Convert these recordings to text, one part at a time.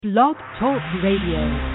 Blog Talk Radio.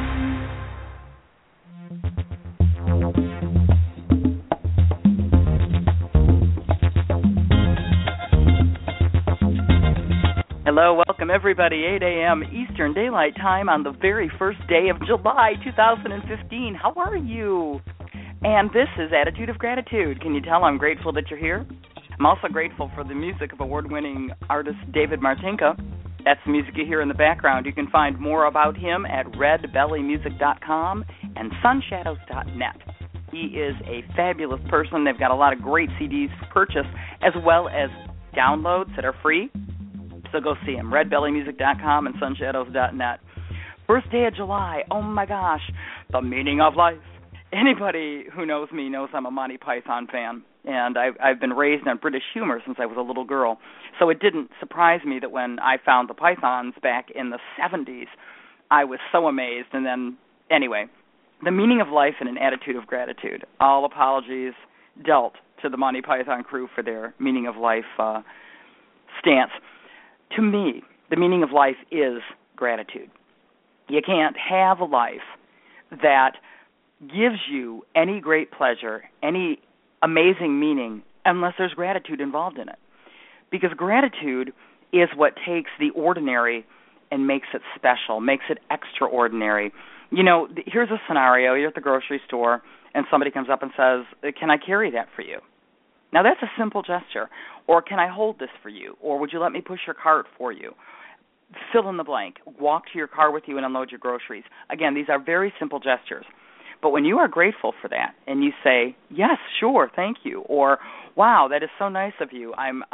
Hello, welcome everybody, 8 a.m. Eastern Daylight Time on the very first day of July 2015. How are you? And this is Attitude of Gratitude. Can you tell I'm grateful that you're here? I'm also grateful for the music of award-winning artist David Martinka. That's the music you hear in the background. You can find more about him at redbellymusic.com and sunshadows.net. He is a fabulous person. They've got a lot of great CDs for purchase as well as downloads that are free. So go see him, redbellymusic.com and sunshadows.net. First day of July, oh my gosh, the meaning of life. Anybody who knows me knows I'm a Monty Python fan, and I've been raised on British humor since I was a little girl. So it didn't surprise me that when I found the Pythons back in the 70s, I was so amazed. And then, anyway, the meaning of life and an attitude of gratitude. All apologies dealt to the Monty Python crew for their meaning of life stance. To me, the meaning of life is gratitude. You can't have a life that gives you any great pleasure, any amazing meaning, unless there's gratitude involved in it. Because gratitude is what takes the ordinary and makes it special, makes it extraordinary. You know, here's a scenario. You're at the grocery store, and somebody comes up and says, "Can I carry that for you?" Now, that's a simple gesture. Or, "Can I hold this for you?" Or, "Would you let me push your cart for you?" Fill in the blank. Walk to your car with you and unload your groceries. Again, these are very simple gestures. But when you are grateful for that and you say, "Yes, sure, thank you," or, "Wow, that is so nice of you.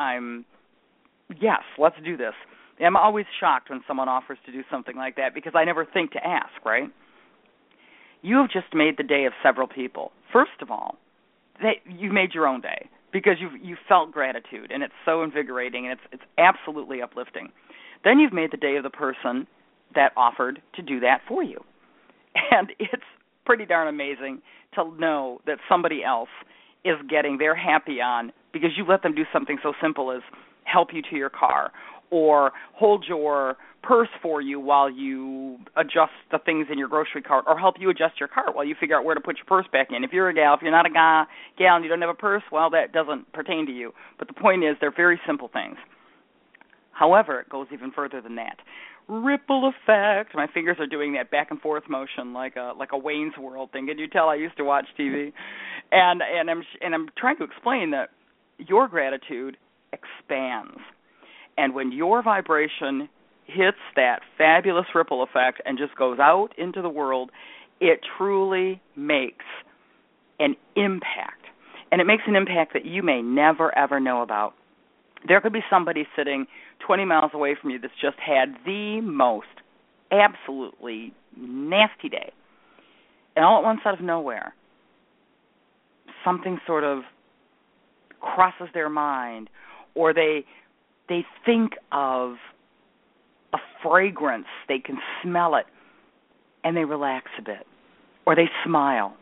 Yes, let's do this." I'm always shocked when someone offers to do something like that because I never think to ask, right? You have just made the day of several people. First of all, you made your own day because you felt gratitude, and it's so invigorating, and it's absolutely uplifting. Then you've made the day of the person that offered to do that for you. And it's pretty darn amazing to know that somebody else is getting their happy on because you let them do something so simple as help you to your car or hold your purse for you while you adjust the things in your grocery cart, or help you adjust your cart while you figure out where to put your purse back in. If you're a gal, if you're not a gal and you don't have a purse, well, that doesn't pertain to you. But the point is, they're very simple things. However, it goes even further than that. Ripple effect. My fingers are doing that back and forth motion like a Wayne's World thing. Can you tell I used to watch TV? And I'm trying to explain that your gratitude expands. And when your vibration hits that fabulous ripple effect and just goes out into the world, it truly makes an impact. And it makes an impact that you may never, ever know about. There could be somebody sitting 20 miles away from you that's just had the most absolutely nasty day. And all at once, out of nowhere, something sort of crosses their mind, or they think of a fragrance, they can smell it, and they relax a bit, or they smile.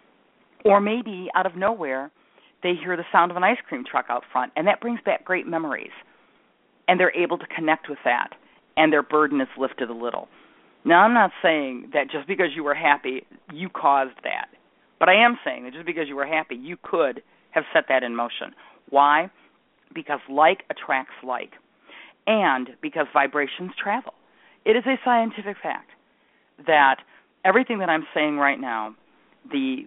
Or maybe out of nowhere, they hear the sound of an ice cream truck out front, and that brings back great memories. And they're able to connect with that, and their burden is lifted a little. Now, I'm not saying that just because you were happy, you caused that. But I am saying that just because you were happy, you could have set that in motion. Why? Because like attracts like, and because vibrations travel. It is a scientific fact that everything that I'm saying right now, the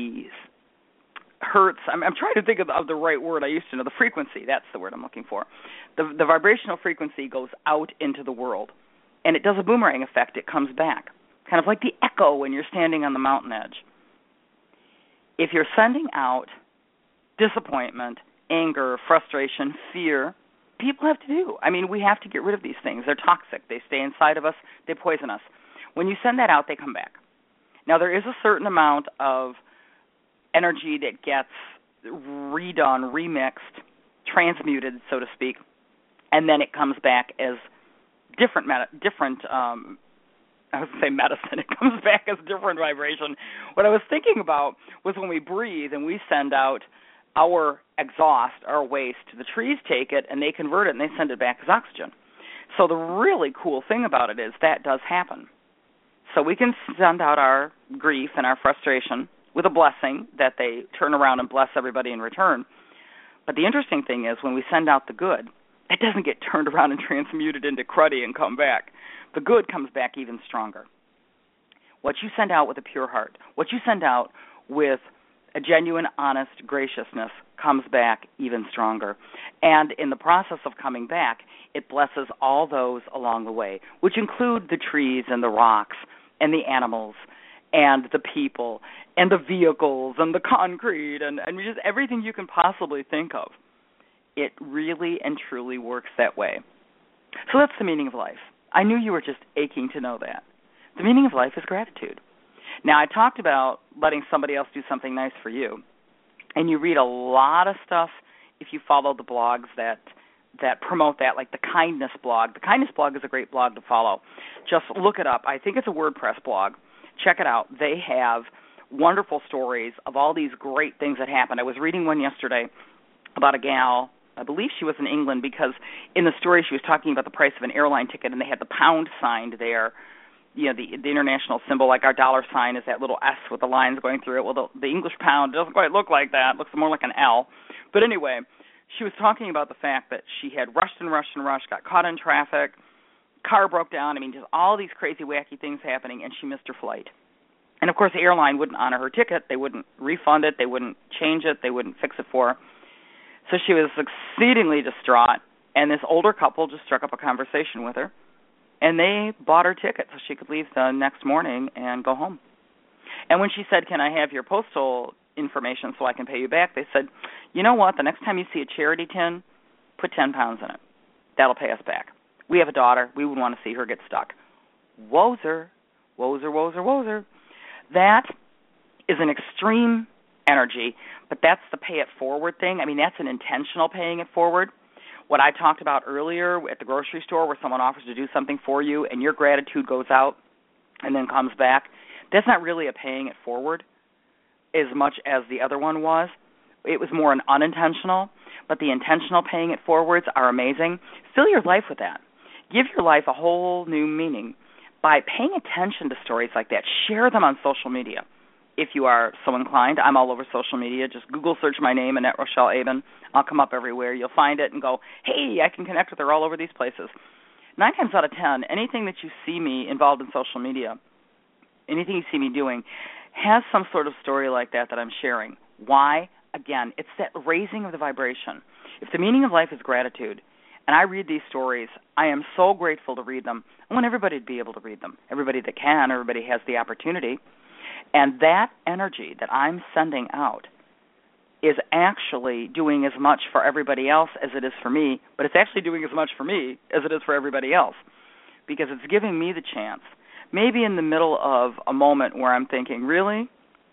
hertz, I'm trying to think of the right word I used to know, the frequency, that's the word I'm looking for. The vibrational frequency goes out into the world, and it does a boomerang effect. It comes back, kind of like the echo when you're standing on the mountain edge. If you're sending out disappointment, anger, frustration, fear, people have to do. I mean, we have to get rid of these things. They're toxic. They stay inside of us. They poison us. When you send that out, they come back. Now, there is a certain amount of energy that gets redone, remixed, transmuted, so to speak, and then it comes back as different I was going to say medicine. It comes back as different vibration. What I was thinking about was when we breathe and we send out our exhaust, our waste, the trees take it and they convert it and they send it back as oxygen. So the really cool thing about it is that does happen. So we can send out our grief and our frustration with a blessing that they turn around and bless everybody in return. But the interesting thing is when we send out the good, it doesn't get turned around and transmuted into cruddy and come back. The good comes back even stronger. What you send out with a pure heart, what you send out with a genuine, honest graciousness comes back even stronger. And in the process of coming back, it blesses all those along the way, which include the trees and the rocks and the animals and the people and the vehicles and the concrete and just everything you can possibly think of. It really and truly works that way. So that's the meaning of life. I knew you were just aching to know that. The meaning of life is gratitude. Now, I talked about letting somebody else do something nice for you, and you read a lot of stuff if you follow the blogs that promote that, like the Kindness blog. The Kindness blog is a great blog to follow. Just look it up. I think it's a WordPress blog. Check it out. They have wonderful stories of all these great things that happen. I was reading one yesterday about a gal, I believe she was in England, because in the story she was talking about the price of an airline ticket, and they had the pound signed there, you know, the international symbol, like our dollar sign is that little S with the lines going through it. Well, the English pound doesn't quite look like that. It looks more like an L. But anyway, she was talking about the fact that she had rushed, got caught in traffic, car broke down. I mean, just all these crazy, wacky things happening, and she missed her flight. And, of course, the airline wouldn't honor her ticket. They wouldn't refund it. They wouldn't change it. They wouldn't fix it for her. So she was exceedingly distraught, and this older couple just struck up a conversation with her, and they bought her ticket so she could leave the next morning and go home. And when she said, "Can I have your postal information so I can pay you back?" they said, "You know what? The next time you see a charity tin, put 10 pounds in it. That'll pay us back. We have a daughter. We would want to see her get stuck." Wozer, wozer, wozer, wozer. That is an extreme energy, but that's the pay it forward thing. I mean, that's an intentional paying it forward. What I talked about earlier at the grocery store where someone offers to do something for you and your gratitude goes out and then comes back, that's not really a paying it forward as much as the other one was. It was more an unintentional, but the intentional paying it forwards are amazing. Fill your life with that. Give your life a whole new meaning by paying attention to stories like that. Share them on social media. If you are so inclined, I'm all over social media. Just Google search my name, Annette Rochelle Aben. I'll come up everywhere. You'll find it and go, hey, I can connect with her all over these places. 9 times out of 10, anything that you see me involved in social media, anything you see me doing, has some sort of story like that I'm sharing. Why? Again, it's that raising of the vibration. If the meaning of life is gratitude, and I read these stories, I am so grateful to read them. I want everybody to be able to read them. Everybody that can, everybody has the opportunity. And that energy that I'm sending out is actually doing as much for everybody else as it is for me, but it's actually doing as much for me as it is for everybody else, because it's giving me the chance, maybe in the middle of a moment where I'm thinking, really?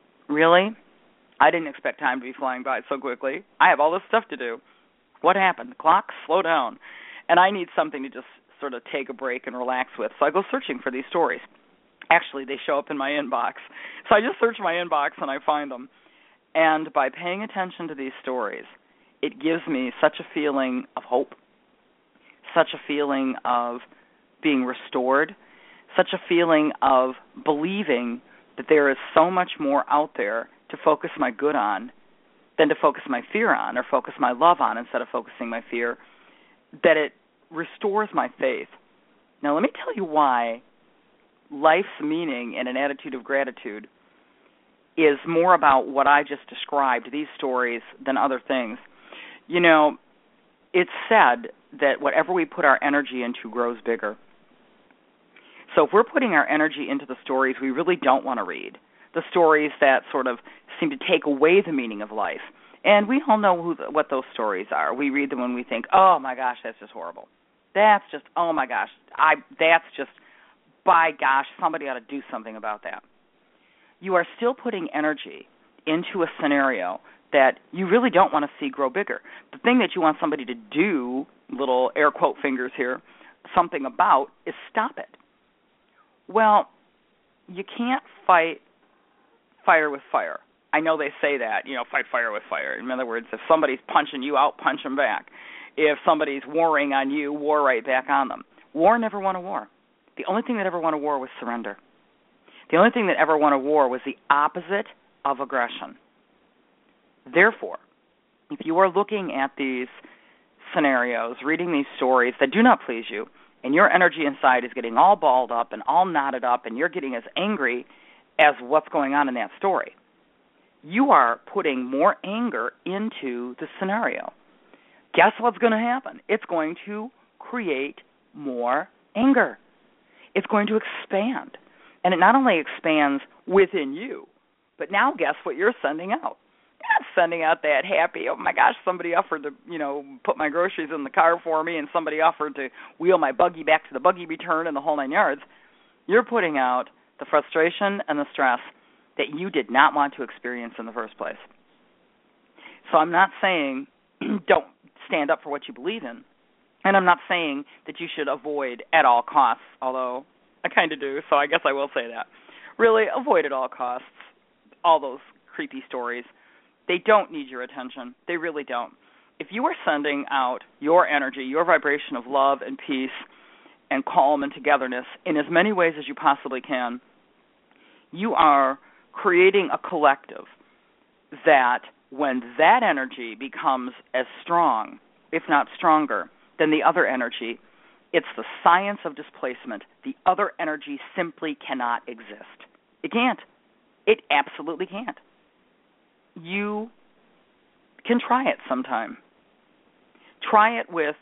I didn't expect time to be flying by so quickly. I have all this stuff to do. What happened? The clock, slow down. And I need something to just sort of take a break and relax with. So I go searching for these stories. Actually, they show up in my inbox. So I just search my inbox and I find them. And by paying attention to these stories, it gives me such a feeling of hope, such a feeling of being restored, such a feeling of believing that there is so much more out there to focus my good on than to focus my fear on, or focus my love on instead of focusing my fear, that it restores my faith. Now, let me tell you why life's meaning and an attitude of gratitude is more about what I just described, these stories, than other things. You know, it's said that whatever we put our energy into grows bigger. So if we're putting our energy into the stories we really don't want to read, the stories that sort of seem to take away the meaning of life, and we all know what those stories are. We read them when we think, oh, my gosh, that's just horrible. That's just, oh, my gosh, that's just, by gosh, somebody ought to do something about that. You are still putting energy into a scenario that you really don't want to see grow bigger. The thing that you want somebody to do, little air quote fingers here, something about, is stop it. Well, you can't fight fire with fire. I know they say that, fight fire with fire. In other words, if somebody's punching you out, punch them back. If somebody's warring on you, war right back on them. War never won a war. The only thing that ever won a war was surrender. The only thing that ever won a war was the opposite of aggression. Therefore, if you are looking at these scenarios, reading these stories that do not please you, and your energy inside is getting all balled up and all knotted up, and you're getting as angry as what's going on in that story, you are putting more anger into the scenario. Guess what's going to happen? It's going to create more anger. It's going to expand. And it not only expands within you, but now guess what you're sending out? You're not sending out that happy, oh my gosh, somebody offered to, put my groceries in the car for me, and somebody offered to wheel my buggy back to the buggy return and the whole 9 yards. You're putting out the frustration and the stress that you did not want to experience in the first place. So I'm not saying don't stand up for what you believe in, and I'm not saying that you should avoid at all costs, although I kind of do, so I guess I will say that. Really, avoid at all costs all those creepy stories. They don't need your attention. They really don't. If you are sending out your energy, your vibration of love and peace and calm and togetherness in as many ways as you possibly can, you are creating a collective that when that energy becomes as strong, if not stronger, than the other energy, it's the science of displacement. The other energy simply cannot exist. It can't. It absolutely can't. You can try it sometime. Try it with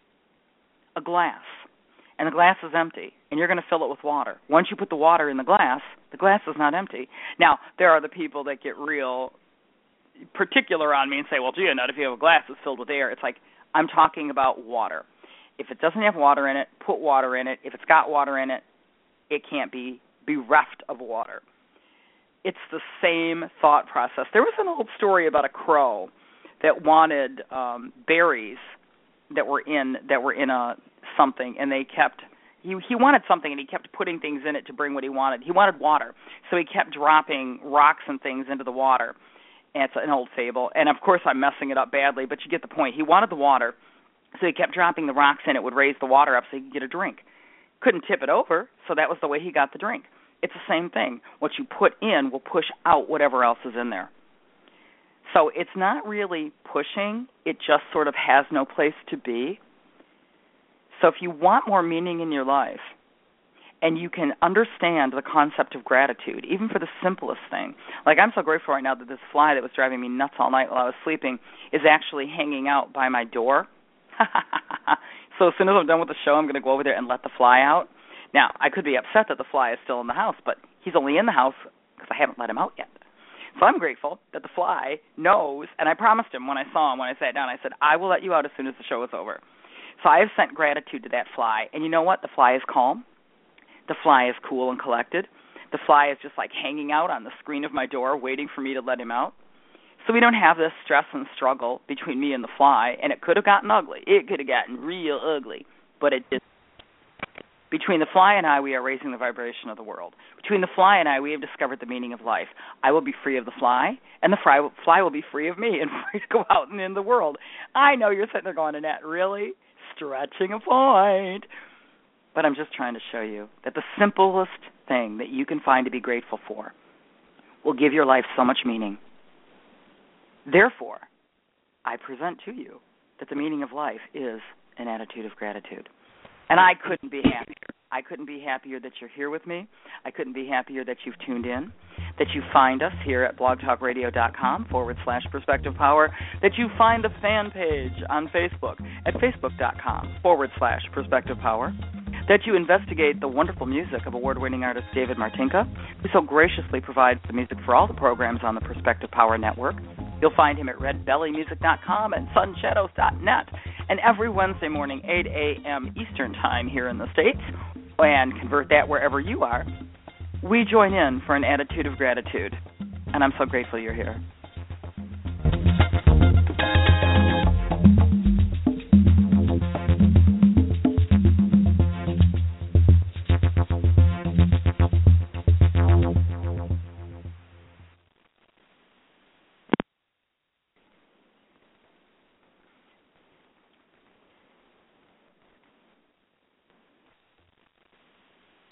a glass, and the glass is empty, and you're going to fill it with water. Once you put the water in the glass is not empty. Now, there are the people that get real particular on me and say, well, gee, not if you have a glass that's filled with air. It's like, I'm talking about water. If it doesn't have water in it, put water in it. If it's got water in it, it can't be bereft of water. It's the same thought process. There was an old story about a crow that wanted berries that were in a something, and they kept he wanted something, and he kept putting things in it to bring what he wanted. He wanted water, so he kept dropping rocks and things into the water. And it's an old fable, and of course I'm messing it up badly, but you get the point. He wanted the water, so he kept dropping the rocks in. It would raise the water up so he could get a drink. Couldn't tip it over, so that was the way he got the drink. It's the same thing. What you put in will push out whatever else is in there. So it's not really pushing. It just sort of has no place to be. So if you want more meaning in your life, and you can understand the concept of gratitude, even for the simplest thing. Like, I'm so grateful right now that this fly that was driving me nuts all night while I was sleeping is actually hanging out by my door. So as soon as I'm done with the show, I'm going to go over there and let the fly out. Now, I could be upset that the fly is still in the house, but he's only in the house because I haven't let him out yet. So I'm grateful that the fly knows, and I promised him when I saw him, when I sat down, I said, I will let you out as soon as the show is over. So I have sent gratitude to that fly. And you know what? The fly is calm. The fly is cool and collected. The fly is just like hanging out on the screen of my door waiting for me to let him out. So we don't have this stress and struggle between me and the fly, and it could have gotten ugly. It could have gotten real ugly, but it didn't. Between the fly and I, we are raising the vibration of the world. Between the fly and I, we have discovered the meaning of life. I will be free of the fly, and the fly will be free of me and free to go out and in the world. I know you're sitting there going, Annette, really? Stretching a point. But I'm just trying to show you that the simplest thing that you can find to be grateful for will give your life so much meaning. Therefore, I present to you that the meaning of life is an attitude of gratitude. And I couldn't be happier. I couldn't be happier that you're here with me. I couldn't be happier that you've tuned in, that you find us here at blogtalkradio.com/Perspective Power, that you find the fan page on Facebook at facebook.com/Perspective Power, that you investigate the wonderful music of award-winning artist David Martinka, who so graciously provides the music for all the programs on the Perspective Power Network. You'll find him at redbellymusic.com and sunshadows.net, and every Wednesday morning, 8 a.m. Eastern Time here in the States, and convert that wherever you are, we join in for an attitude of gratitude, and I'm so grateful you're here.